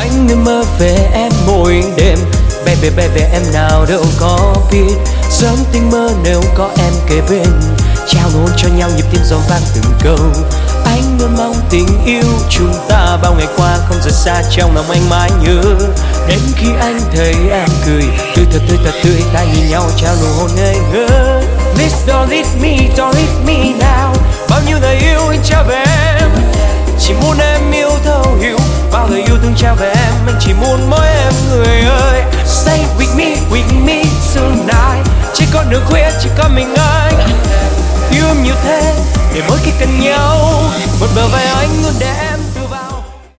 Anh nên mơ về em mỗi đêm. Baby baby em nào đâu có biết, sớm tinh mơ nếu có em kế bên. Trao hôn cho nhau nhịp tim giòn vang từng câu. Anh luôn mong tình yêu chúng ta bao ngày qua không rời xa, trong lòng anh mãi nhớ. Đến khi anh thấy em cười, tươi thật tươi, ta nhìn nhau trao nụ hôn ngây ngơ. Please don't leave me now. Bao nhiêu lời yêu anh trao về em, chỉ muốn em yêu thấu hiểu. Bao lời yêu thương trao về em, anh chỉ muốn mỗi em người ơi.